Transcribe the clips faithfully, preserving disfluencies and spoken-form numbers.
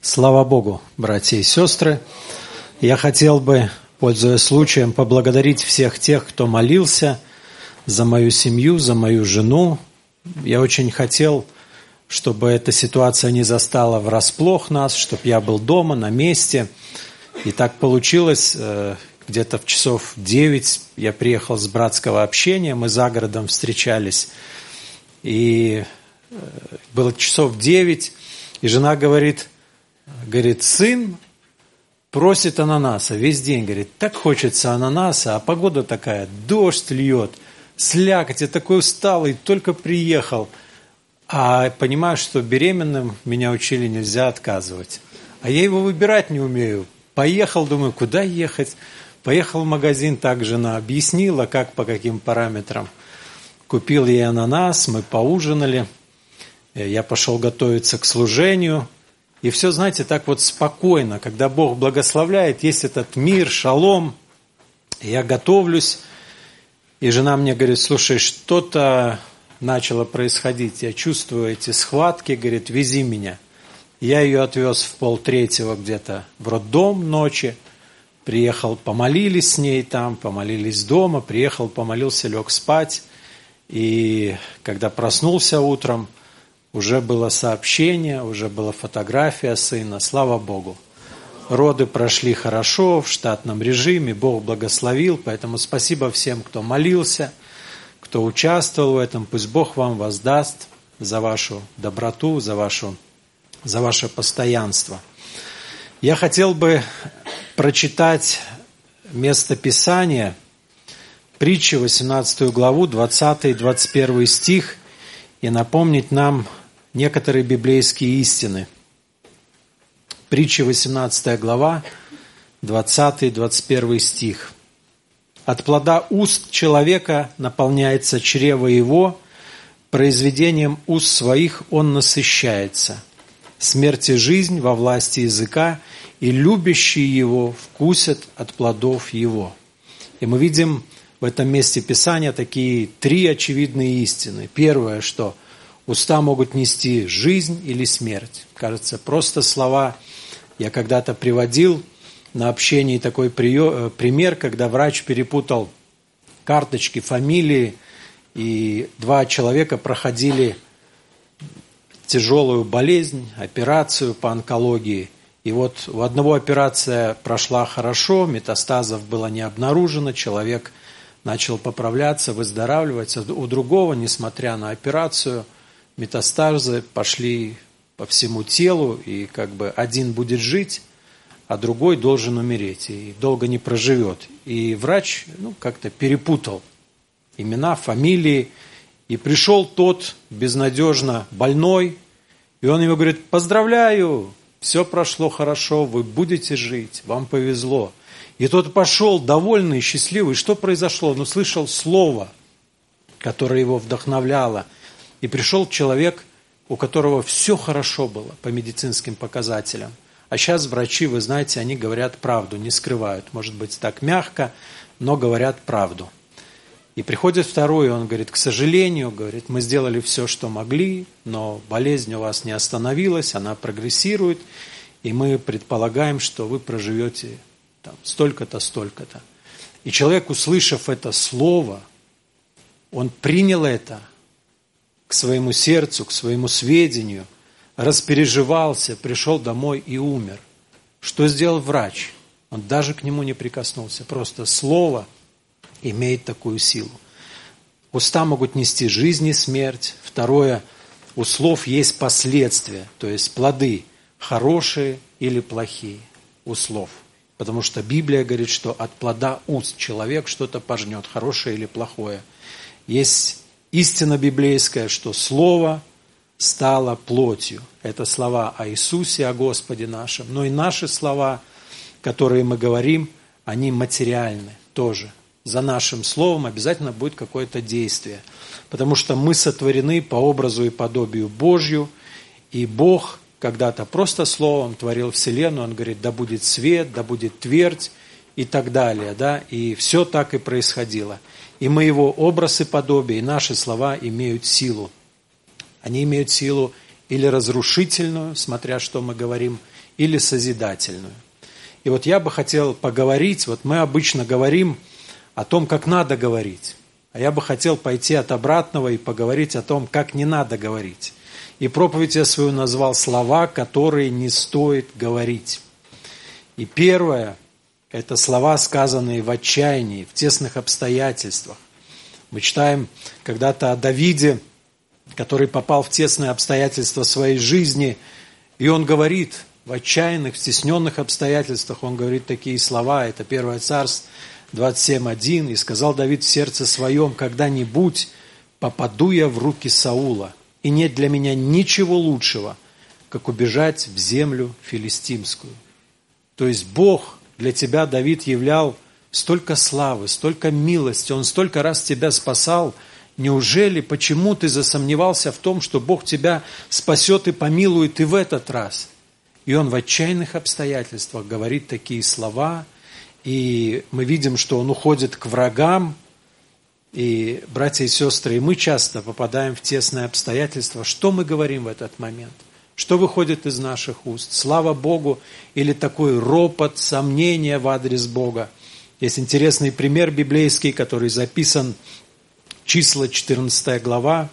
Слава Богу, братья и сестры! Я хотел бы, пользуясь случаем, поблагодарить всех тех, кто молился за мою семью, за мою жену. Я очень хотел, чтобы эта ситуация не застала врасплох нас, чтобы я был дома, на месте. И так получилось, где-то в часов девять я приехал с братского общения, мы за городом встречались. И было часов девять, и жена говорит, говорит, сын просит ананаса весь день, говорит, так хочется ананаса, а погода такая, дождь льет, слякоть, я такой усталый, только приехал. А понимаю, что беременным меня учили, нельзя отказывать. А я его выбирать не умею. Поехал, думаю, куда ехать? Поехал в магазин, так жена объяснила, как, по каким параметрам. Купил ей ананас, мы поужинали. Я пошел готовиться к служению. И все, знаете, так вот спокойно, когда Бог благословляет, есть этот мир, шалом. Я готовлюсь, и жена мне говорит, слушай, что-то начало происходить. Я чувствую эти схватки, говорит, вези меня. Я ее отвез в полтретьего где-то в роддом ночи. Приехал, помолились с ней там, помолились дома, приехал, помолился, лег спать. И когда проснулся утром, уже было сообщение, уже была фотография сына, слава Богу. Роды прошли хорошо, в штатном режиме, Бог благословил, поэтому спасибо всем, кто молился, кто участвовал в этом. Пусть Бог вам воздаст за вашу доброту, за, вашу, за ваше постоянство. Я хотел бы прочитать место Писания, притчи, восемнадцатую главу, двадцатый и двадцать первый стих, и напомнить нам некоторые библейские истины. Притча, восемнадцатая глава, двадцатый и двадцать первый стих. «От плода уст человека наполняется чрево его, произведением уст своих он насыщается. Смерть и жизнь во власти языка, и любящие его вкусят от плодов его». И мы видим в этом месте Писания такие три очевидные истины. Первое, что уста могут нести жизнь или смерть. Кажется, просто слова. Я когда-то приводил на общении такой пример, когда врач перепутал карточки, фамилии, и два человека проходили тяжелую болезнь, операцию по онкологии. И вот у одного операция прошла хорошо, метастазов было не обнаружено, человек начал поправляться, выздоравливать. У другого, несмотря на операцию, метастазы пошли по всему телу, и как бы один будет жить, а другой должен умереть, и долго не проживет. И врач ну, как-то перепутал имена, фамилии, и пришел тот безнадежно больной, и он ему говорит, поздравляю, все прошло хорошо, вы будете жить, вам повезло. И тот пошел довольный, счастливый. Что произошло? Он услышал слово, которое его вдохновляло. И пришел человек, у которого все хорошо было по медицинским показателям. А сейчас врачи, вы знаете, они говорят правду, не скрывают. Может быть, так мягко, но говорят правду. И приходит второй, он говорит, к сожалению, говорит, мы сделали все, что могли, но болезнь у вас не остановилась, она прогрессирует, и мы предполагаем, что вы проживете там, столько-то, столько-то. И человек, услышав это слово, он принял это к своему сердцу, к своему сведению, распереживался, пришел домой и умер. Что сделал врач? Он даже к нему не прикоснулся. Просто слово имеет такую силу. Уста могут нести жизнь и смерть. Второе, у слов есть последствия, то есть плоды, хорошие или плохие у слов. Потому что Библия говорит, что от плода уст человек что-то пожнет, хорошее или плохое. Есть истина библейская, что Слово стало плотью. Это слова о Иисусе, о Господе нашем. Но и наши слова, которые мы говорим, они материальны тоже. За нашим словом обязательно будет какое-то действие. Потому что мы сотворены по образу и подобию Божью. И Бог когда-то просто словом творил вселенную. Он говорит, да будет свет, да будет твердь и так далее. Да? И все так и происходило. И мы его образ и подобие, и наши слова имеют силу. Они имеют силу или разрушительную, смотря что мы говорим, или созидательную. И вот я бы хотел поговорить, вот мы обычно говорим о том, как надо говорить, а я бы хотел пойти от обратного и поговорить о том, как не надо говорить. И проповедь я свою назвал «Слова, которые не стоит говорить». И первое – это слова, сказанные в отчаянии, в тесных обстоятельствах. Мы читаем когда-то о Давиде, который попал в тесные обстоятельства своей жизни, и он говорит в отчаянных, в стесненных обстоятельствах, он говорит такие слова, это первое Царств двадцать семь один, «И сказал Давид в сердце своем, когда-нибудь попаду я в руки Саула, и нет для меня ничего лучшего, как убежать в землю филистимскую». То есть Бог для тебя, Давид, являл столько славы, столько милости, Он столько раз тебя спасал. Неужели, почему ты засомневался в том, что Бог тебя спасет и помилует и в этот раз? И Он в отчаянных обстоятельствах говорит такие слова, и мы видим, что Он уходит к врагам. И, братья и сестры, и мы часто попадаем в тесные обстоятельства. Что мы говорим в этот момент? Что выходит из наших уст? Слава Богу или такой ропот, сомнения в адрес Бога? Есть интересный пример библейский, который записан, Числа, четырнадцатая глава.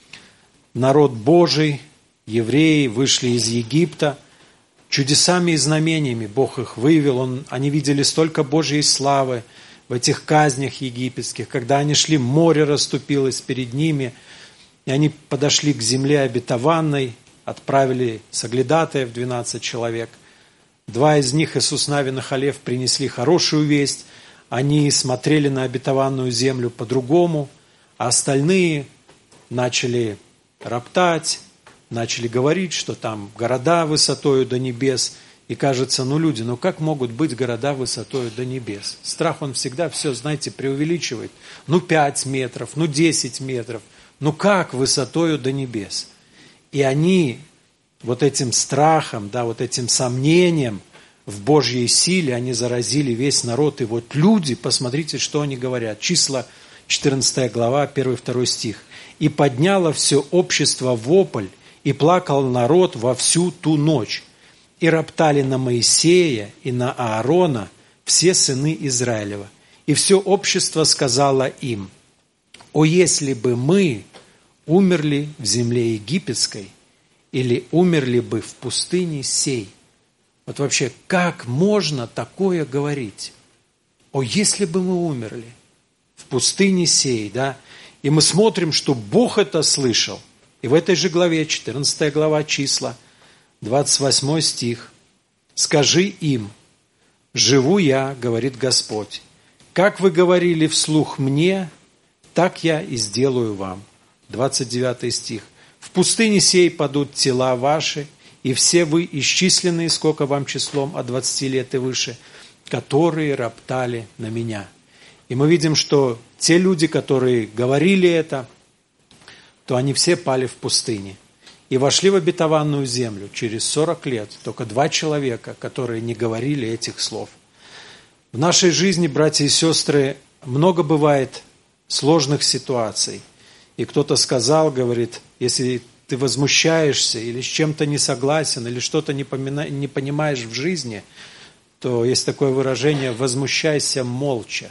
Народ Божий, евреи, вышли из Египта. Чудесами и знамениями Бог их вывел. Он, они видели столько Божьей славы в этих казнях египетских. Когда они шли, море расступилось перед ними. И они подошли к земле обетованной, отправили соглядатаев, двенадцать человек. Два из них, Иисус Навин и Халев, принесли хорошую весть. Они смотрели на обетованную землю по-другому, а остальные начали роптать, начали говорить, что там города высотою до небес. И кажется, ну люди, ну как могут быть города высотою до небес? Страх, он всегда все, знаете, преувеличивает. Ну пять метров, ну десять метров. Ну как высотою до небес? И они вот этим страхом, да, вот этим сомнением в Божьей силе, они заразили весь народ. И вот люди, посмотрите, что они говорят. Числа, четырнадцатая глава, первый-второй стих. «И подняло все общество вопль, и плакал народ во всю ту ночь. И роптали на Моисея и на Аарона все сыны Израилева. И все общество сказало им: о, если бы мы умерли в земле египетской, или умерли бы в пустыне сей». Вот вообще, как можно такое говорить? О, если бы мы умерли в пустыне сей, да? И мы смотрим, что Бог это слышал. И в этой же главе, четырнадцатая глава Числа, двадцать восьмой стих. «Скажи им: живу я, говорит Господь, как вы говорили вслух мне, так я и сделаю вам». двадцать девятый стих. «В пустыне сей падут тела ваши, и все вы, исчисленные, сколько вам числом, от двадцати лет и выше, которые роптали на меня». И мы видим, что те люди, которые говорили это, то они все пали в пустыне. И вошли в обетованную землю через сорок лет только два человека, которые не говорили этих слов. В нашей жизни, братья и сестры, много бывает сложных ситуаций. И кто-то сказал, говорит, если ты возмущаешься или с чем-то не согласен, или что-то не понимаешь в жизни, то есть такое выражение: возмущайся молча.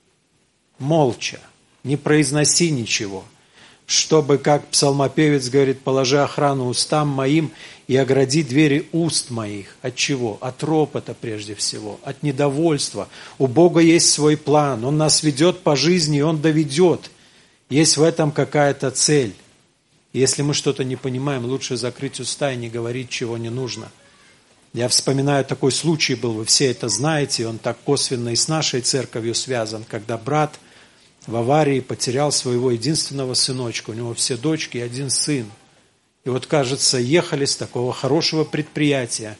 Молча. Не произноси ничего. Чтобы, как псалмопевец говорит, положи охрану устам моим и огради двери уст моих. От чего? От ропота прежде всего, от недовольства. У Бога есть свой план, Он нас ведет по жизни, и Он доведет. Есть в этом какая-то цель. Если мы что-то не понимаем, лучше закрыть уста и не говорить, чего не нужно. Я вспоминаю, такой случай был, вы все это знаете, он так косвенно и с нашей церковью связан, когда брат в аварии потерял своего единственного сыночка, у него все дочки и один сын. И вот, кажется, ехали с такого хорошего предприятия,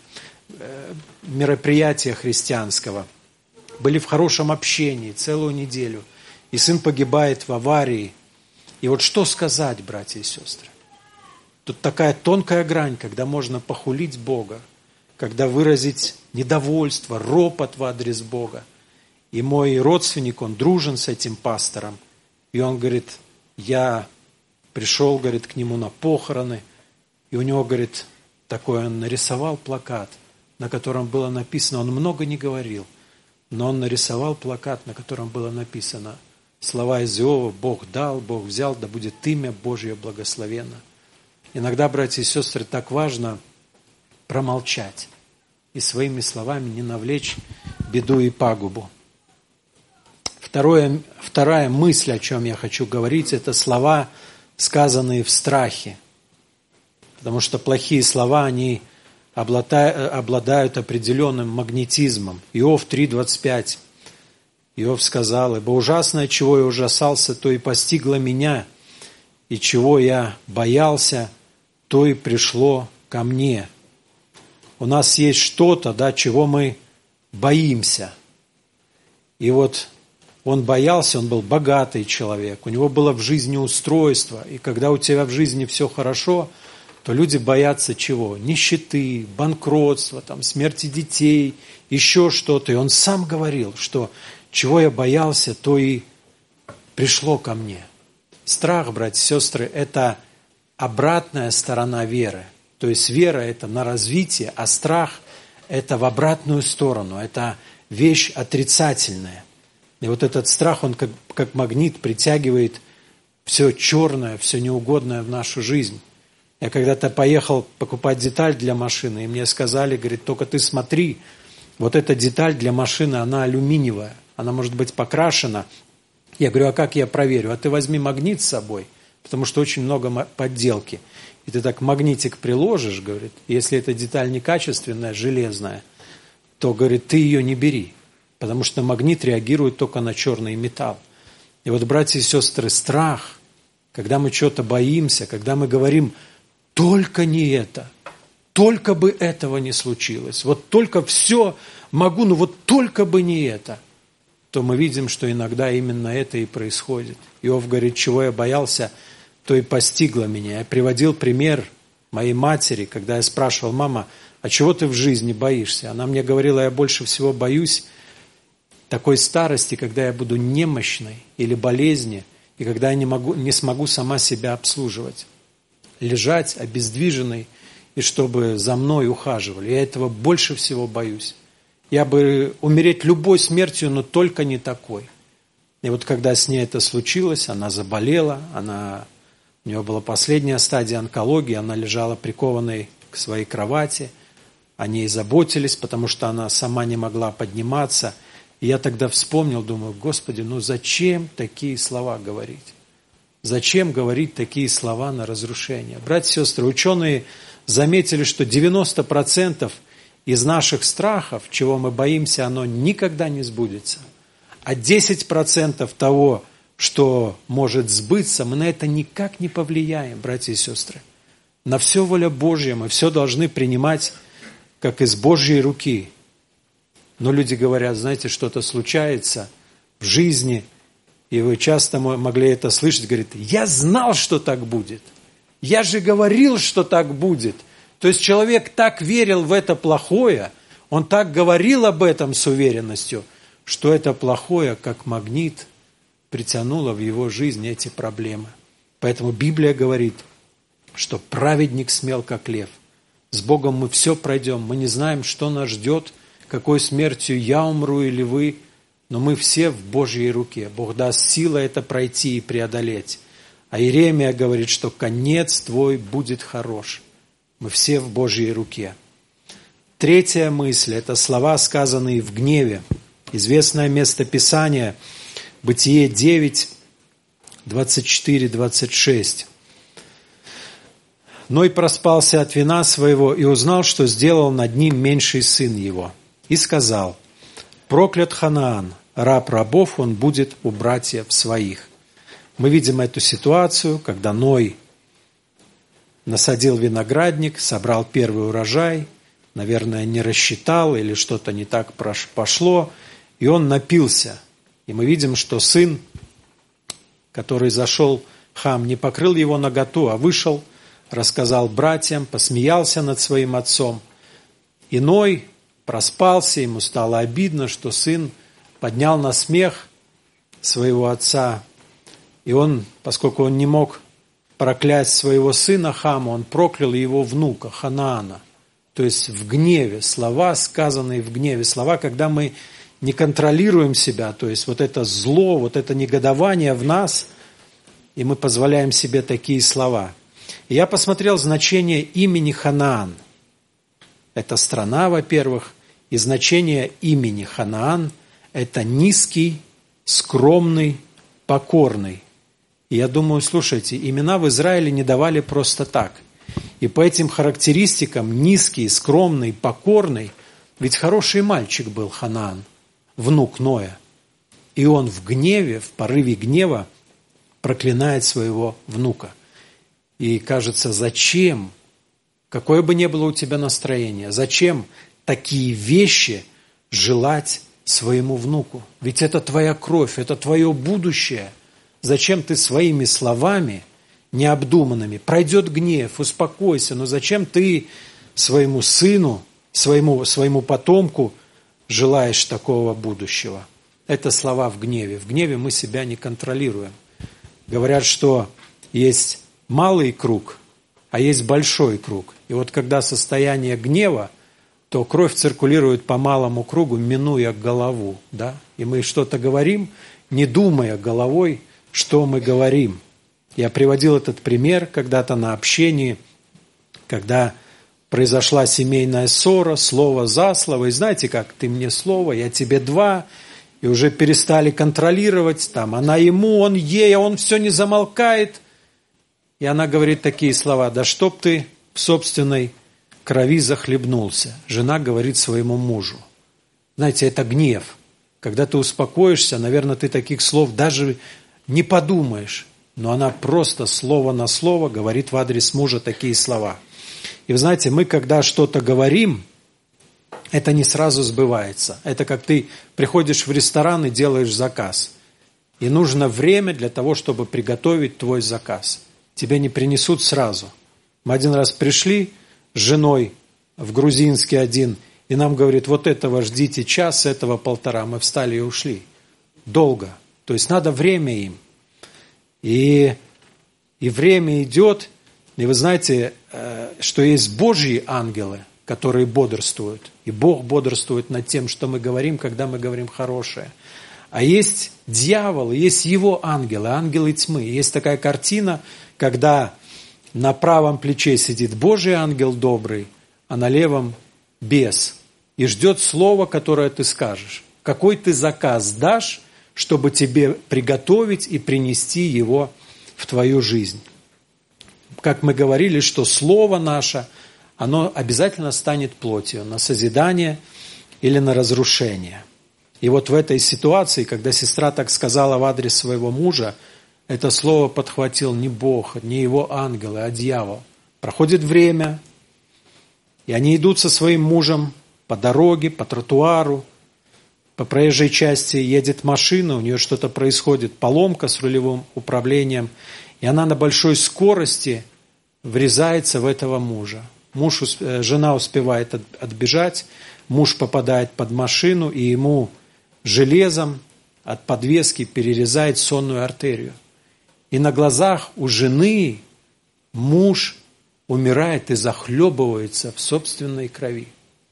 мероприятия христианского, были в хорошем общении целую неделю, и сын погибает в аварии. И вот что сказать, братья и сестры? Тут такая тонкая грань, когда можно похулить Бога, когда выразить недовольство, ропот в адрес Бога. И мой родственник, он дружен с этим пастором, и он говорит, я пришел, говорит, к нему на похороны, И у него, говорит, такой, он нарисовал плакат, на котором было написано, он много не говорил, но он нарисовал плакат, на котором было написано слова из Иова: «Бог дал, Бог взял, да будет имя Божье благословенно». Иногда, братья и сестры, так важно промолчать и своими словами не навлечь беду и пагубу. Второе, вторая мысль, о чем я хочу говорить, это слова, сказанные в страхе. Потому что плохие слова, они обладают определенным магнетизмом. Иов три двадцать пять. Иов сказал: «Ибо ужасное, чего я ужасался, то и постигло меня, и чего я боялся, то и пришло ко мне». У нас есть что-то, да, чего мы боимся. И вот он боялся, он был богатый человек, у него было в жизни устройство. И когда у тебя в жизни все хорошо, то люди боятся чего? Нищеты, банкротства, там, смерти детей, еще что-то. И он сам говорил, что чего я боялся, то и пришло ко мне. Страх, братья и сестры, это обратная сторона веры. То есть вера – это на развитие, а страх – это в обратную сторону, это вещь отрицательная. И вот этот страх, он как, как магнит притягивает все черное, все неугодное в нашу жизнь. Я когда-то поехал покупать деталь для машины, и мне сказали, говорит, только ты смотри, вот эта деталь для машины, она алюминиевая, она может быть покрашена. Я говорю, а как я проверю? А ты возьми магнит с собой, потому что очень много подделки. И ты так магнитик приложишь, говорит, если эта деталь некачественная, железная, то, говорит, ты ее не бери, потому что магнит реагирует только на черный металл. И вот, братья и сестры, страх, когда мы чего-то боимся, когда мы говорим, только не это, только бы этого не случилось, вот только все могу, но вот только бы не это, то мы видим, что иногда именно это и происходит. Иов говорит, чего я боялся, то и постигло меня. Я приводил пример моей матери, когда я спрашивал, мама, а чего ты в жизни боишься? Она мне говорила, я больше всего боюсь такой старости, когда я буду немощной или болезни, и когда я не, могу, не смогу сама себя обслуживать. Лежать обездвиженной, и чтобы за мной ухаживали. Я этого больше всего боюсь. Я бы умереть любой смертью, но только не такой. И вот когда с ней это случилось, она заболела, она, у нее была последняя стадия онкологии, она лежала прикованной к своей кровати, о ней заботились, потому что она сама не могла подниматься. И я тогда вспомнил, думаю, Господи, ну зачем такие слова говорить? Зачем говорить такие слова на разрушение? Братья и сестры, ученые заметили, что девяносто процентов из наших страхов, чего мы боимся, оно никогда не сбудется. А десять процентов того, что может сбыться, мы на это никак не повлияем, братья и сестры. На все воля Божья, мы все должны принимать, как из Божьей руки. Но люди говорят, знаете, что-то случается в жизни, и вы часто могли это слышать, говорит, я знал, что так будет. Я же говорил, что так будет. То есть человек так верил в это плохое, он так говорил об этом с уверенностью, что это плохое, как магнит, притянуло в его жизнь эти проблемы. Поэтому Библия говорит, что праведник смел, как лев. С Богом мы все пройдем, мы не знаем, что нас ждет, какой смертью я умру или вы, но мы все в Божьей руке. Бог даст силы это пройти и преодолеть. А Иеремия говорит, что конец твой будет хорош. Мы все в Божьей руке. Третья мысль – это слова, сказанные в гневе. Известное место Писания, Бытие девять, двадцать четыре двадцать шесть. Ной проспался от вина своего и узнал, что сделал над ним меньший сын его. И сказал, проклят Ханаан, раб рабов, он будет у братьев своих. Мы видим эту ситуацию, когда Ной насадил виноградник, собрал первый урожай, наверное, не рассчитал или что-то не так пошло, и он напился. И мы видим, что сын, который зашел, Хам, не покрыл его наготу, а вышел, рассказал братьям, посмеялся над своим отцом. И Ной проспался, ему стало обидно, что сын поднял на смех своего отца. И он, поскольку он не мог проклясть своего сына Хама, он проклял его внука Ханаана. То есть в гневе, слова, сказанные в гневе, слова, когда мы не контролируем себя, то есть вот это зло, вот это негодование в нас, и мы позволяем себе такие слова. И я посмотрел значение имени Ханаан. Это страна, во-первых, и значение имени Ханаан – это низкий, скромный, покорный. И я думаю, слушайте, имена в Израиле не давали просто так. И по этим характеристикам низкий, скромный, покорный, ведь хороший мальчик был Ханаан, внук Ноя. И он в гневе, в порыве гнева проклинает своего внука. И кажется, зачем, какое бы ни было у тебя настроение, зачем такие вещи желать своему внуку? Ведь это твоя кровь, это твое будущее. Зачем ты своими словами необдуманными? Пройдет гнев, успокойся, но зачем ты своему сыну, своему, своему потомку желаешь такого будущего? Это слова в гневе. В гневе мы себя не контролируем. Говорят, что есть малый круг, а есть большой круг. И вот когда состояние гнева, то кровь циркулирует по малому кругу, минуя голову. Да? И мы что-то говорим, не думая головой, что мы говорим. Я приводил этот пример когда-то на общении, когда произошла семейная ссора, слово за слово. И знаете как, ты мне слово, я тебе два. И уже перестали контролировать. Там, она ему, он ей, а он все не замолкает. И она говорит такие слова: да чтоб ты в собственной крови захлебнулся. Жена говорит своему мужу. Знаете, это гнев. Когда ты успокоишься, наверное, ты таких слов даже не подумаешь. Но она просто слово на слово говорит в адрес мужа такие слова. И вы знаете, мы когда что-то говорим, это не сразу сбывается. Это как ты приходишь в ресторан и делаешь заказ. И нужно время для того, чтобы приготовить твой заказ. Тебе не принесут сразу. Мы один раз пришли с женой в грузинский один, и нам говорит, вот этого ждите час, этого полтора. Мы встали и ушли. Долго. То есть надо время им. И, и время идет, и вы знаете, что есть Божьи ангелы, которые бодрствуют. И Бог бодрствует над тем, что мы говорим, когда мы говорим хорошее. А есть дьявол, есть его ангелы, ангелы тьмы. Есть такая картина, когда на правом плече сидит Божий ангел добрый, а на левом бес. И ждет слова, которое ты скажешь. Какой ты заказ дашь, чтобы тебе приготовить и принести его в твою жизнь. Как мы говорили, что слово наше, оно обязательно станет плотью на созидание или на разрушение. И вот в этой ситуации, когда сестра так сказала в адрес своего мужа, это слово подхватил не Бог, не его ангелы, а дьявол. Проходит время, и они идут со своим мужем по дороге, по тротуару, по проезжей части едет машина, у нее что-то происходит, поломка с рулевым управлением, и она на большой скорости врезается в этого мужа. Муж, жена успевает отбежать, муж попадает под машину, и ему железом от подвески перерезает сонную артерию. И на глазах у жены муж умирает и захлебывается в собственной крови.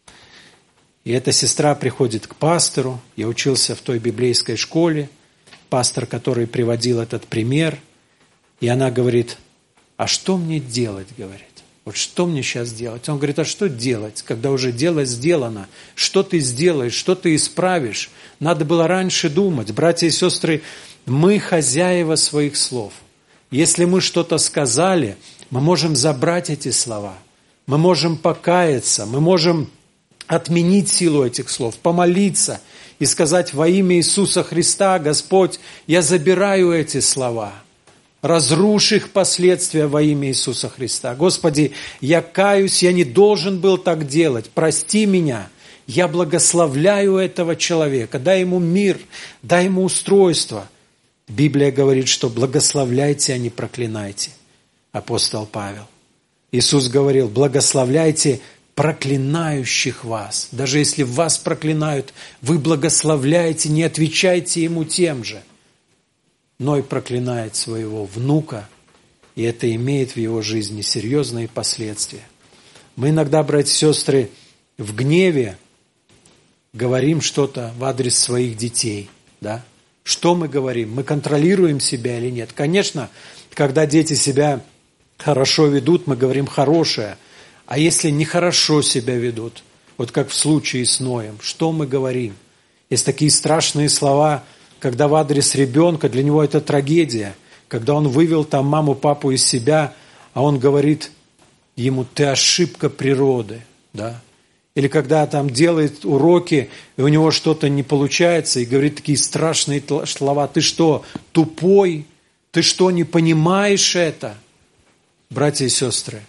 И эта сестра приходит к пастору, я учился в той библейской школе, пастор, который приводил этот пример, и она говорит, а что мне делать, говорит, вот что мне сейчас делать? Он говорит, а что делать, когда уже дело сделано? Что ты сделаешь, что ты исправишь? Надо было раньше думать. Братья и сестры, мы хозяева своих слов. Если мы что-то сказали, мы можем забрать эти слова, мы можем покаяться, мы можем отменить силу этих слов, помолиться и сказать во имя Иисуса Христа, Господь, я забираю эти слова, разрушь их последствия во имя Иисуса Христа. Господи, я каюсь, я не должен был так делать, прости меня, я благословляю этого человека, дай ему мир, дай ему устройство. Библия говорит, что благословляйте, а не проклинайте. Апостол Павел. Иисус говорил, благословляйте проклинающих вас. Даже если вас проклинают, вы благословляете, не отвечайте ему тем же. Ной проклинает своего внука и это имеет в его жизни серьезные последствия. Мы иногда, братья и сестры, в гневе говорим что-то в адрес своих детей. Да? Что мы говорим? Мы контролируем себя или нет? Конечно, когда дети себя хорошо ведут, мы говорим хорошее. А если нехорошо себя ведут, вот как в случае с Ноем, что мы говорим? Есть такие страшные слова, когда в адрес ребенка, для него это трагедия, когда он вывел там маму, папу из себя, а он говорит ему: ты ошибка природы, да? Или когда там делает уроки, и у него что-то не получается, и говорит такие страшные слова: ты что, тупой? Ты что, не понимаешь это? Братья и сестры,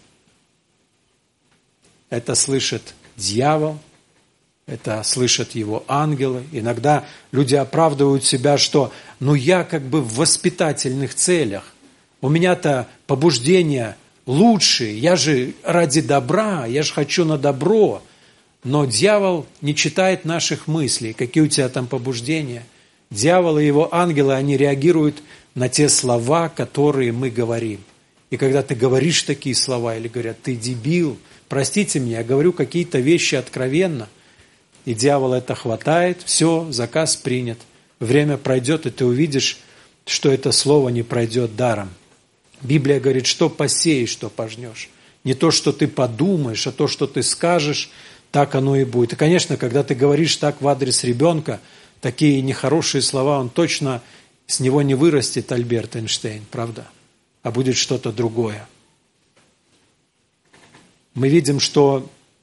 это слышит дьявол, это слышат его ангелы. Иногда люди оправдывают себя, что ну я как бы в воспитательных целях, у меня-то побуждения лучшие, я же ради добра, я же хочу на добро. Но дьявол не читает наших мыслей, какие у тебя там побуждения. Дьявол и его ангелы, они реагируют на те слова, которые мы говорим. И когда ты говоришь такие слова, или говорят: ты дебил, простите меня, я говорю какие-то вещи откровенно, и дьявол это хватает, все, заказ принят. Время пройдет, и ты увидишь, что это слово не пройдет даром. Библия говорит: что посеешь, что пожнешь. Не то, что ты подумаешь, а то, что ты скажешь, так оно и будет. И, конечно, когда ты говоришь так в адрес ребенка, такие нехорошие слова, он точно, с него не вырастет Альберт Эйнштейн, правда? А будет что-то другое. Мы видим, что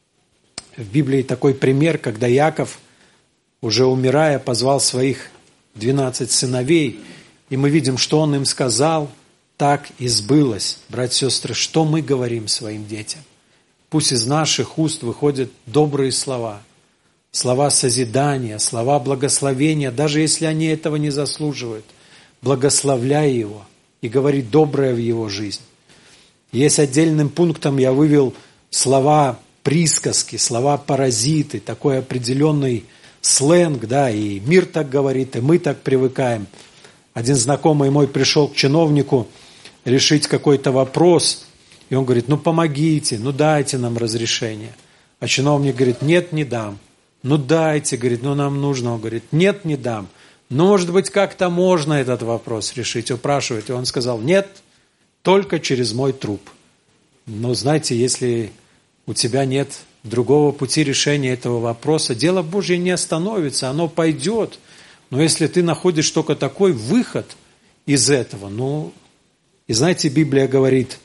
в Библии такой пример, когда Иаков, уже умирая, позвал своих двенадцать сыновей, и мы видим, что он им сказал: так и сбылось. Братья и сестры, что мы говорим своим детям? Пусть из наших уст выходят добрые слова, слова созидания, слова благословения, даже если они этого не заслуживают. Благословляй его и говори доброе в его жизнь. Есть отдельным пунктом я вывел слова присказки, слова паразиты, такой определенный сленг, да, и мир так говорит, и мы так привыкаем. Один знакомый мой пришел к чиновнику решить какой-то вопрос, и он говорит: ну помогите, ну дайте нам разрешение. А чиновник говорит: нет, не дам. Ну дайте, говорит, ну нам нужно. Он говорит: нет, не дам. Ну, может быть, как-то можно этот вопрос решить, упрашивать. И он сказал: нет, только через мой труп. Но знаете, если у тебя нет другого пути решения этого вопроса, дело Божье не остановится, оно пойдет. Но если ты находишь только такой выход из этого, ну, и знаете, Библия говорит,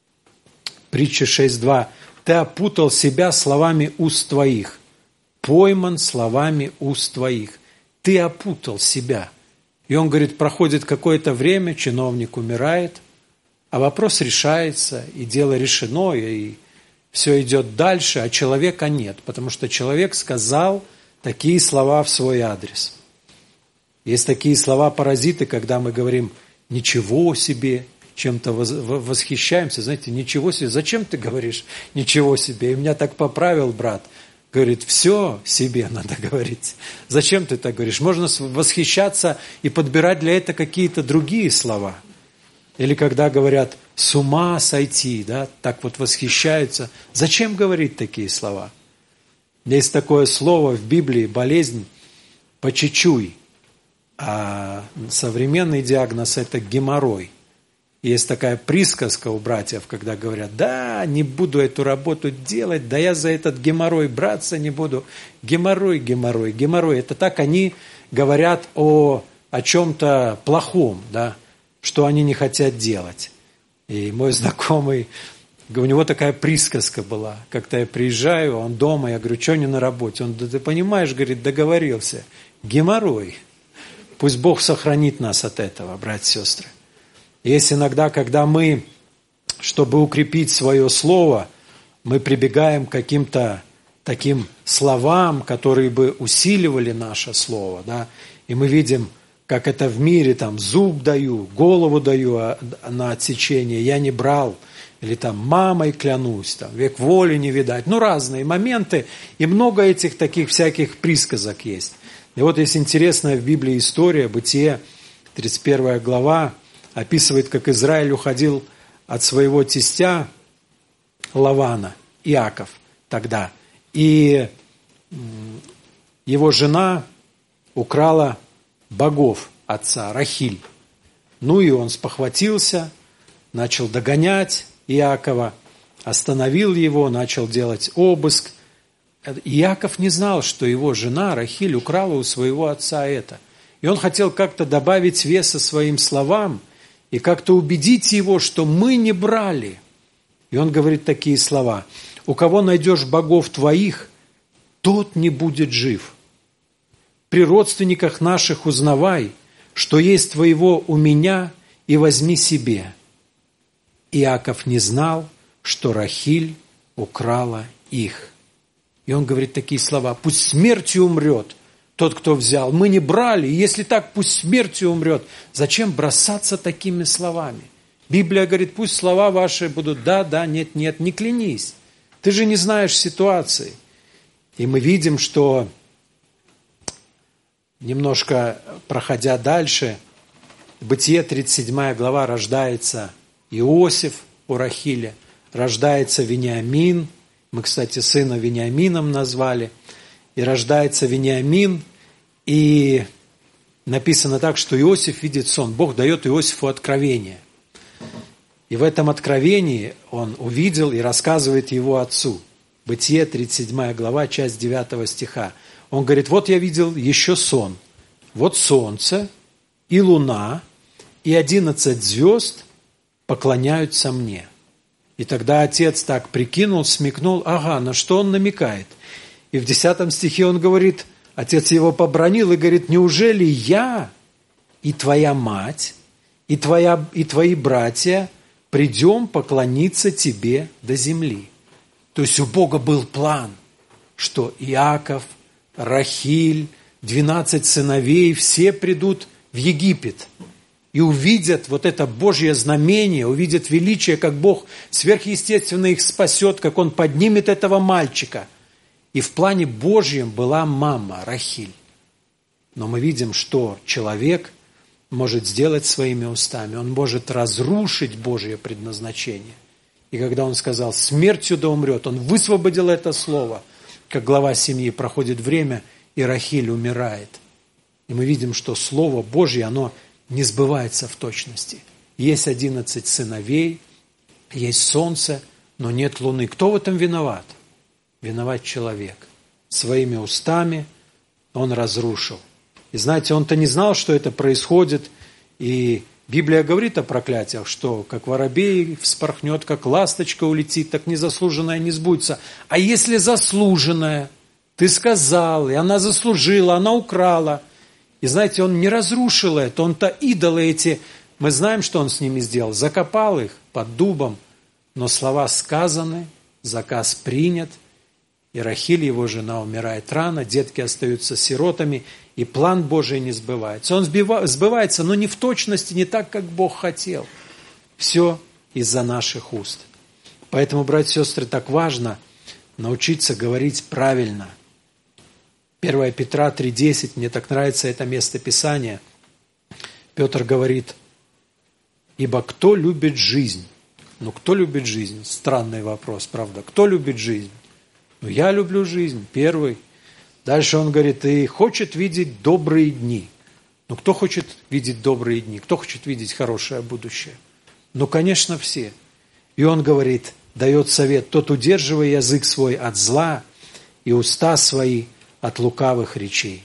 притча шесть два, ты опутал себя словами уст твоих, пойман словами уст твоих. Ты опутал себя. И он говорит, проходит какое-то время, чиновник умирает, а вопрос решается, и дело решено, и все идет дальше, а человека нет, потому что человек сказал такие слова в свой адрес. Есть такие слова-паразиты, когда мы говорим «ничего себе», чем-то восхищаемся, знаете, «ничего себе», зачем ты говоришь «ничего себе»? И меня так поправил брат, говорит, все себе надо говорить. Зачем ты так говоришь? Можно восхищаться и подбирать для этого какие-то другие слова. Или когда говорят «с ума сойти», да, так вот восхищаются. Зачем говорить такие слова? Есть такое слово в Библии, болезнь «почечуй», а современный диагноз – это геморрой. Есть такая присказка у братьев, когда говорят, да, не буду эту работу делать, да я за этот геморрой браться не буду. Геморрой, геморрой, геморрой. Это так они говорят о, о чем-то плохом, да, что они не хотят делать. И мой знакомый, у него такая присказка была. Как-то я приезжаю, он дома, я говорю, что не на работе? Он, да ты понимаешь, говорит, договорился. Геморрой. Пусть Бог сохранит нас от этого, братья и сестры. Есть иногда, когда мы, чтобы укрепить свое слово, мы прибегаем к каким-то таким словам, которые бы усиливали наше слово, да, и мы видим, как это в мире, там, зуб даю, голову даю на отсечение, я не брал, или там мамой клянусь, там, век воли не видать, ну, разные моменты, и много этих таких всяких присказок есть. И вот есть интересная в Библии история, Бытие, тридцать первая глава, описывает, как Израиль уходил от своего тестя Лавана, Иаков тогда. И его жена украла богов отца, Рахиль. Ну и он спохватился, начал догонять Иакова, остановил его, начал делать обыск. Иаков не знал, что его жена Рахиль украла у своего отца это. И он хотел как-то добавить веса своим словам и как-то убедить его, что мы не брали. И он говорит такие слова: «У кого найдешь богов твоих, тот не будет жив. При родственниках наших узнавай, что есть твоего у меня, и возьми себе». Иаков не знал, что Рахиль украла их. И он говорит такие слова: «Пусть смертью умрет тот, кто взял. Мы не брали, и если так, пусть смертью умрет». Зачем бросаться такими словами? Библия говорит: пусть слова ваши будут да, да, нет, нет, не клянись. Ты же не знаешь ситуации. И мы видим, что немножко проходя дальше, Бытие тридцать седьмая глава, рождается Иосиф у Рахиля, рождается Вениамин. Мы, кстати, сына Вениамином назвали. И рождается Вениамин, и написано так, что Иосиф видит сон. Бог дает Иосифу откровение. И в этом откровении он увидел и рассказывает его отцу. Бытие тридцать седьмая глава, часть девятого стиха. Он говорит: вот я видел еще сон. Вот солнце и луна и одиннадцать звезд поклоняются мне. И тогда отец так прикинул, смекнул: ага, на что он намекает? И в десятом стихе он говорит, отец его побранил и говорит: неужели я и твоя мать, и, твоя, и твои братья придем поклониться тебе до земли? То есть у Бога был план, что Иаков, Рахиль, двенадцать сыновей, все придут в Египет и увидят вот это Божье знамение, увидят величие, как Бог сверхъестественно их спасет, как Он поднимет этого мальчика. И в плане Божьем была мама Рахиль. Но мы видим, что человек может сделать своими устами. Он может разрушить Божье предназначение. И когда он сказал: смертью да умрет, он высвободил это слово. Как глава семьи, проходит время, и Рахиль умирает. И мы видим, что Слово Божье, оно не сбывается в точности. Есть одиннадцать сыновей, есть солнце, но нет луны. Кто в этом виноват? Виноват человек. Своими устами он разрушил. И знаете, он-то не знал, что это происходит. И Библия говорит о проклятиях, что как воробей вспорхнет, как ласточка улетит, так незаслуженное не сбудется. А если заслуженное, ты сказал, и она заслужила, она украла. И знаете, он не разрушил это, он-то идолы эти, мы знаем, что он с ними сделал, закопал их под дубом, но слова сказаны, заказ принят, и Рахиль, его жена, умирает рано, детки остаются сиротами, и план Божий не сбывается. Он сбывается, но не в точности, не так, как Бог хотел. Все из-за наших уст. Поэтому, братья и сестры, так важно научиться говорить правильно. первое Петра три десять, мне так нравится это место Писания. Петр говорит: ибо кто любит жизнь? Ну, кто любит жизнь? Странный вопрос, правда? Кто любит жизнь? Ну, я люблю жизнь, первый. Дальше он говорит: и хочет видеть добрые дни. Ну, кто хочет видеть добрые дни? Кто хочет видеть хорошее будущее? Ну, конечно, все. И он говорит, дает совет: тот удерживай язык свой от зла и уста свои от лукавых речей.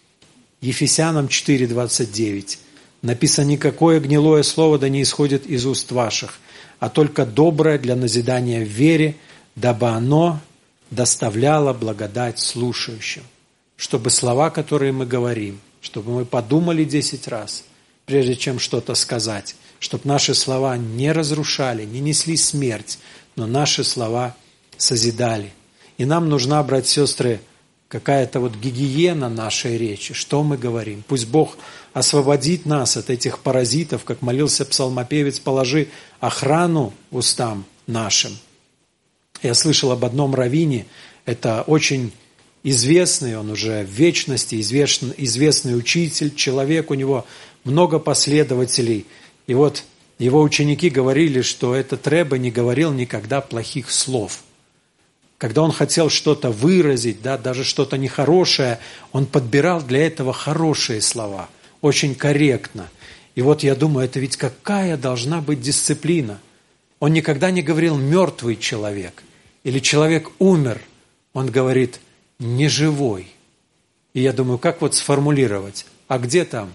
Ефесянам четыре двадцать девять. Написано: никакое гнилое слово да не исходит из уст ваших, а только доброе для назидания в вере, дабы оно доставляло благодать слушающим. Чтобы слова, которые мы говорим, чтобы мы подумали десять раз, прежде чем что-то сказать, чтобы наши слова не разрушали, не несли смерть, но наши слова созидали. И нам нужна, братья и сестры, какая-то вот гигиена нашей речи, что мы говорим. Пусть Бог освободит нас от этих паразитов, как молился псалмопевец: положи охрану устам нашим. Я слышал об одном раввине, это очень известный, он уже в вечности, известный, известный учитель, человек, у него много последователей. И вот Его ученики говорили, что этот Ребе не говорил никогда плохих слов. Когда он хотел что-то выразить, да, даже что-то нехорошее, он подбирал для этого хорошие слова, очень корректно. И вот я думаю, это ведь какая должна быть дисциплина. Он никогда не говорил «мертвый человек» или «человек умер». Он говорит «неживой». И я думаю, как вот сформулировать? А где там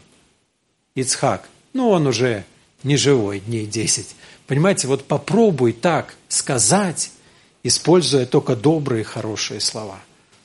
Ицхак? Ну, он уже неживой дней десять. Понимаете, вот попробуй так сказать, используя только добрые, хорошие слова.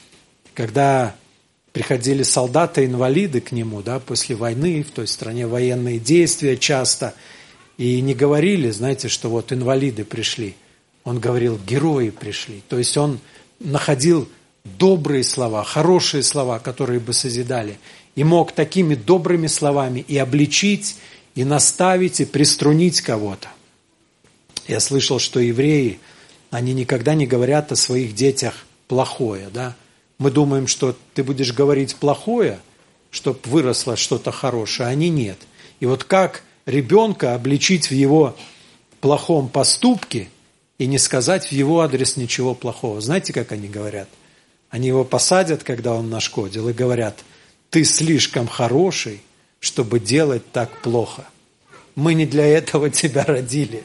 Когда приходили солдаты-инвалиды к нему, да, после войны, в той стране военные действия часто, и не говорили, знаете, что вот инвалиды пришли. Он говорил, герои пришли. То есть он находил добрые слова, хорошие слова, которые бы созидали, и мог такими добрыми словами и обличить, и наставить, и приструнить кого-то. Я слышал, что евреи, они никогда не говорят о своих детях плохое, да? Мы думаем, что ты будешь говорить плохое, чтобы выросло что-то хорошее, а они нет. И вот как ребенка обличить в его плохом поступке и не сказать в его адрес ничего плохого? Знаете, как они говорят? Они его посадят, когда он нашкодил, и говорят, ты слишком хороший, чтобы делать так плохо. Мы не для этого тебя родили.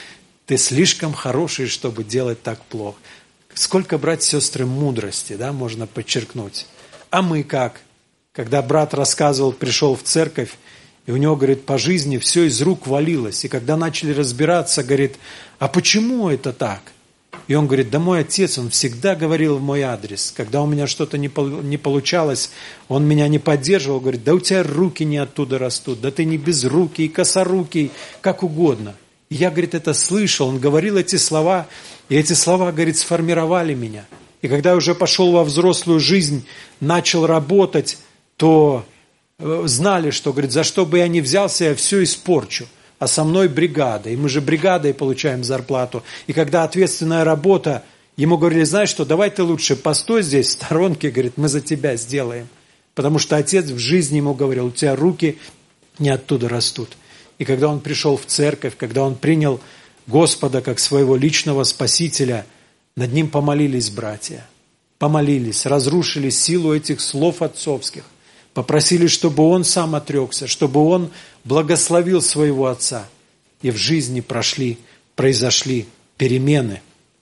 Ты слишком хороший, чтобы делать так плохо. Сколько, братья и сестры, мудрости, да, можно подчеркнуть. А мы как? Когда брат рассказывал, пришел в церковь, и у него, говорит, по жизни все из рук валилось. И когда начали разбираться, говорит, а почему это так? И он говорит, да мой отец, он всегда говорил в мой адрес. Когда у меня что-то не получалось, он меня не поддерживал, говорит, да у тебя руки не оттуда растут, да ты не безрукий, косорукий, как угодно. И я, говорит, это слышал, он говорил эти слова, и эти слова, говорит, сформировали меня. И когда я уже пошел во взрослую жизнь, начал работать, то знали, что, говорит, за что бы я ни взялся, я все испорчу. А со мной бригада, и мы же бригадой получаем зарплату. И когда ответственная работа, ему говорили, знаешь что, давай ты лучше постой здесь в сторонке, говорит, мы за тебя сделаем. Потому что отец в жизни ему говорил, у тебя руки не оттуда растут. И когда он пришел в церковь, когда он принял Господа как своего личного Спасителя, над ним помолились братья. Помолились, разрушили силу этих слов отцовских. Попросили, чтобы он сам отрекся, чтобы он благословил своего отца. И в жизни прошли, произошли перемены.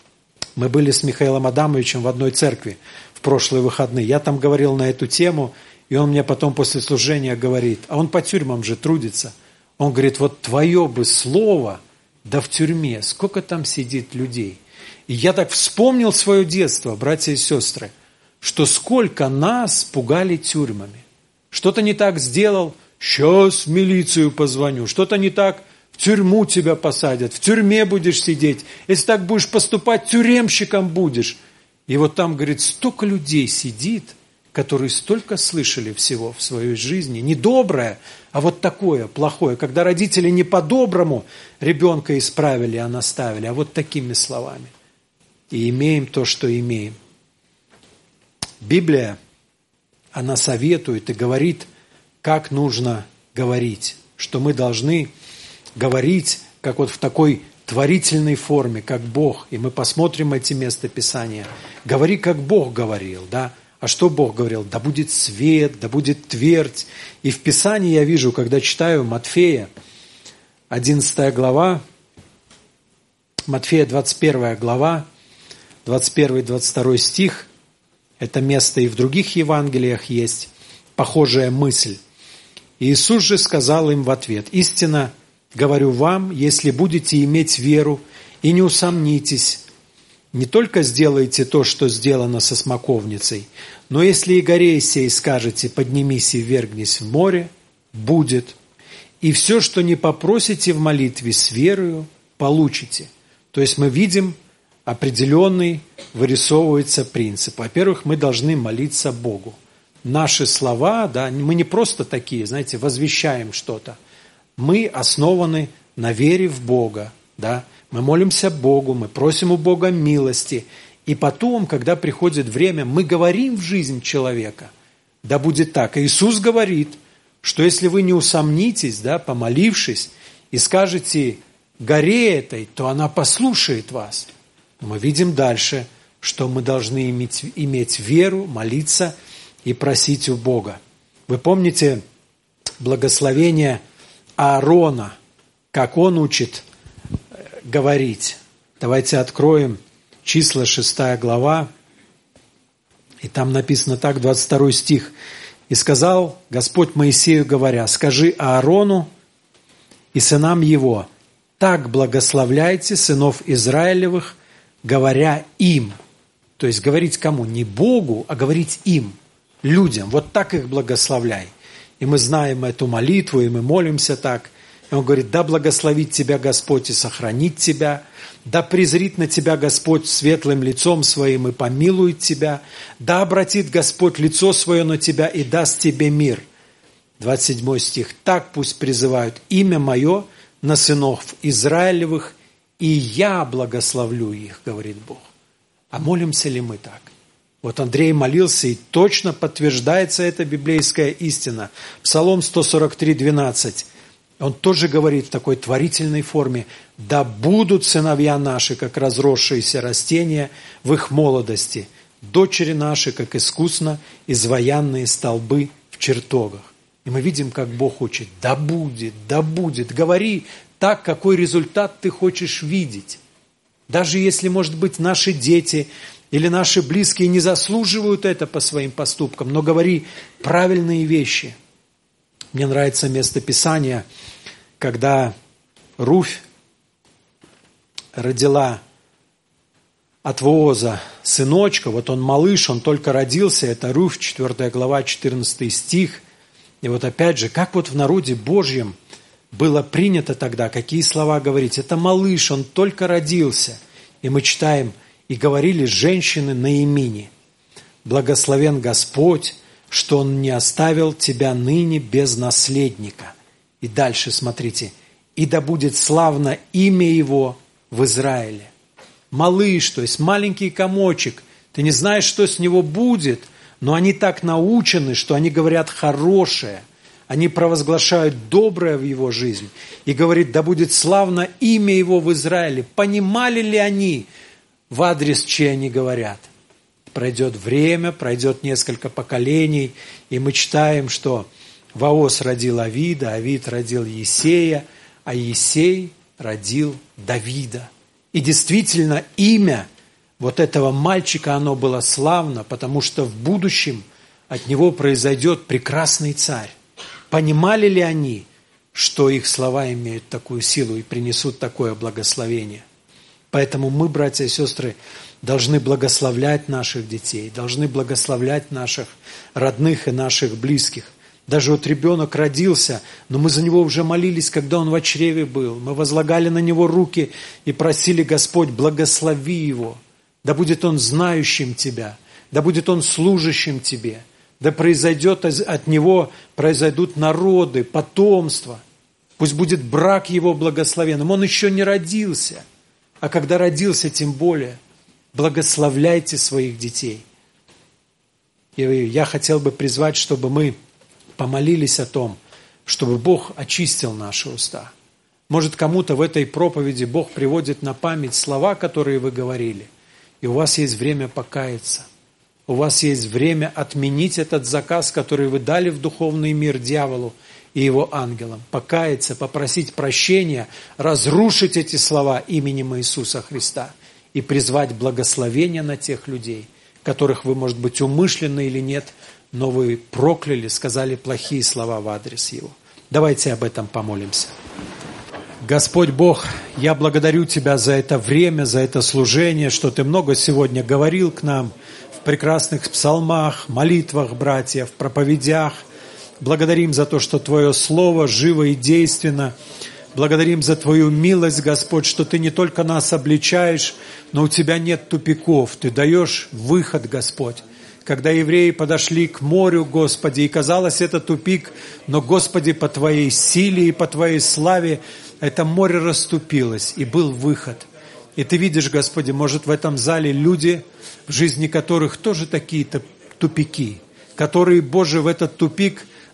Мы были с Михаилом Адамовичем в одной церкви в прошлые выходные. Я там говорил на эту тему, и он мне потом после служения говорит, а он по тюрьмам же трудится. Он говорит, вот твое бы слово, да в тюрьме, сколько там сидит людей. И я так вспомнил свое детство, братья и сестры, что сколько нас пугали тюрьмами. Что-то не так сделал, сейчас в милицию позвоню. Что-то не так, в тюрьму тебя посадят, в тюрьме будешь сидеть. Если так будешь поступать, тюремщиком будешь. И вот там, говорит, столько людей сидит, которые столько слышали всего в своей жизни. Не доброе, а вот такое, плохое. Когда родители не по-доброму ребенка исправили, а наставили, а вот такими словами. И имеем то, что имеем. Библия, она советует и говорит, как нужно говорить, что мы должны говорить, как вот в такой творительной форме, как Бог. И мы посмотрим эти места Писания. Говори, как Бог говорил, да? А что Бог говорил? Да будет свет, да будет твердь. И в Писании я вижу, когда читаю Матфея, одиннадцатая глава, Матфея двадцать первая глава, двадцать первый двадцать второй стих, это место и в других Евангелиях есть, похожая мысль. Иисус же сказал им в ответ, «Истинно говорю вам, если будете иметь веру и не усомнитесь, не только сделаете то, что сделано со смоковницей, но если и горе сей скажете, поднимись и ввергнись в море, будет. И все, что не попросите в молитве с верою, получите». То есть мы видим, определенный вырисовывается принцип. Во-первых, мы должны молиться Богу. Наши слова, да, мы не просто такие, знаете, возвещаем что-то. Мы основаны на вере в Бога, да. Мы молимся Богу, мы просим у Бога милости. И потом, когда приходит время, мы говорим в жизнь человека. Да будет так. Иисус говорит, что если вы не усомнитесь, да, помолившись, и скажете горе этой, то она послушает вас. Мы видим дальше, что мы должны иметь, иметь веру, молиться и просить у Бога. Вы помните благословение Аарона, как он учит говорить? Давайте откроем Числа, шестая глава, и там написано так, двадцать второй стих. «И сказал Господь Моисею, говоря, скажи Аарону и сынам его, так благословляйте сынов Израилевых, говоря им». То есть говорить кому? Не Богу, а говорить им, людям. Вот так их благословляй. И мы знаем эту молитву, и мы молимся так. И он говорит, да благословит тебя Господь и сохранит тебя, да презрит на тебя Господь светлым лицом своим и помилует тебя, да обратит Господь лицо свое на тебя и даст тебе мир. двадцать седьмой стих. Так пусть призывают имя мое на сынов Израилевых, и я благословлю их, говорит Бог. А молимся ли мы так? Вот Андрей молился, и точно подтверждается эта библейская истина. Псалом сто сорок три, двенадцать. Он тоже говорит в такой творительной форме: «Да будут сыновья наши, как разросшиеся растения в их молодости, дочери наши, как искусно изваянные столбы в чертогах». И мы видим, как Бог учит: «Да будет, да будет». Говори так, какой результат ты хочешь видеть. Даже если, может быть, наши дети или наши близкие не заслуживают это по своим поступкам, но говори правильные вещи. Мне нравится место Писания, когда Руфь родила от Вооза сыночка, вот он малыш, он только родился, это Руфь, четвёртая глава, четырнадцатый стих. И вот опять же, как вот в народе Божьем было принято тогда, какие слова говорить. Это малыш, он только родился. И мы читаем, и говорили женщины наимени: «Благословен Господь, что Он не оставил тебя ныне без наследника». И дальше смотрите: «И да будет славно имя Его в Израиле». Малыш, то есть маленький комочек, ты не знаешь, что с него будет, но они так научены, что они говорят хорошее, они провозглашают доброе в его жизнь. И говорит: да будет славно имя Его в Израиле. Понимали ли они в адрес, чей они говорят? Пройдет время, пройдет несколько поколений, и мы читаем, что Воос родил Авида, Авид родил Иессея, а Иессей родил Давида. И действительно, имя вот этого мальчика, оно было славно, потому что в будущем от него произойдет прекрасный царь. Понимали ли они, что их слова имеют такую силу и принесут такое благословение? Поэтому мы, братья и сестры, должны благословлять наших детей, должны благословлять наших родных и наших близких. Даже вот ребенок родился, но мы за него уже молились, когда он в чреве был. Мы возлагали на него руки и просили: Господь, благослови его. Да будет он знающим Тебя, да будет он служащим Тебе, да произойдет от него, произойдут народы, потомство. Пусть будет брак его благословенным. Он еще не родился, а когда родился, тем более. Благословляйте своих детей. И я хотел бы призвать, чтобы мы помолились о том, чтобы Бог очистил наши уста. Может, кому-то в этой проповеди Бог приводит на память слова, которые вы говорили, и у вас есть время покаяться. У вас есть время отменить этот заказ, который вы дали в духовный мир дьяволу и его ангелам. Покаяться, попросить прощения, разрушить эти слова именем Иисуса Христа и призвать благословение на тех людей, которых вы, может быть, умышленно или нет, но вы прокляли, сказали плохие слова в адрес Его. Давайте об этом помолимся. Господь Бог, я благодарю Тебя за это время, за это служение, что Ты много сегодня говорил к нам в прекрасных псалмах, молитвах братьев, проповедях. Благодарим за то, что Твое Слово живо и действенно. Благодарим за Твою милость, Господь, что Ты не только нас обличаешь, но у Тебя нет тупиков. Ты даешь выход, Господь. Когда евреи подошли к морю, Господи, и казалось, это тупик, но, Господи, по Твоей силе и по Твоей славе это море расступилось, и был выход. И Ты видишь, Господи, может, в этом зале люди, в жизни которых тоже такие-то тупики, которые, Боже, в этот тупик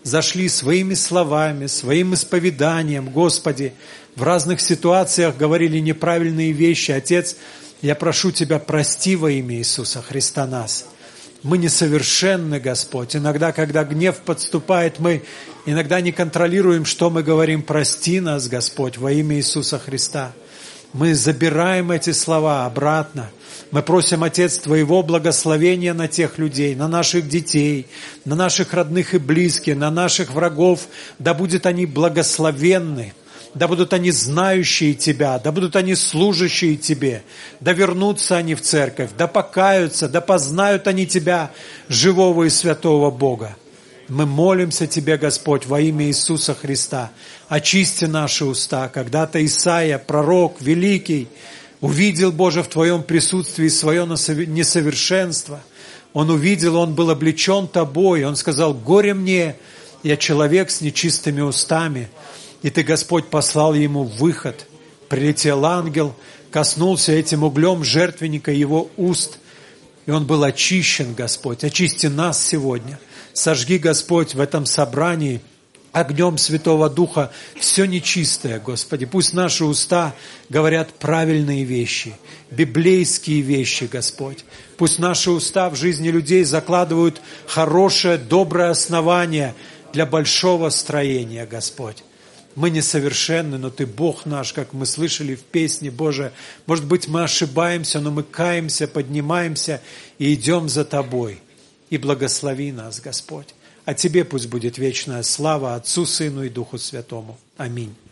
зашли своими словами, своим исповеданием, Господи, в разных ситуациях говорили неправильные вещи. Отец, я прошу Тебя, прости во имя Иисуса Христа нас. Мы несовершенны, Господь. Иногда, когда гнев подступает, мы иногда не контролируем, что мы говорим. Прости нас, Господь, во имя Иисуса Христа. Мы забираем эти слова обратно. Мы просим, Отец, Твоего благословения на тех людей, на наших детей, на наших родных и близких, на наших врагов. Да будут они благословенны, да будут они знающие Тебя, да будут они служащие Тебе, да вернутся они в церковь, да покаются, да познают они Тебя, живого и святого Бога. Мы молимся Тебе, Господь, во имя Иисуса Христа. Очисти наши уста. Когда-то Исаия, пророк, великий, увидел, Боже, в Твоем присутствии свое несовершенство. Он увидел, он был облечен Тобой. Он сказал: «Горе мне, я человек с нечистыми устами». И Ты, Господь, послал ему выход. Прилетел ангел, коснулся этим углем жертвенника его уст. И он был очищен, Господь. Очисти нас сегодня. Сожги, Господь, в этом собрании огнем Святого Духа все нечистое, Господи. Пусть наши уста говорят правильные вещи, библейские вещи, Господь. Пусть наши уста в жизни людей закладывают хорошее, доброе основание для большого строения, Господь. Мы несовершенны, но Ты Бог наш, как мы слышали в песне, Боже. Может быть, мы ошибаемся, но мы каемся, поднимаемся и идем за Тобой. И благослови нас, Господь. А Тебе пусть будет вечная слава Отцу, Сыну и Духу Святому. Аминь.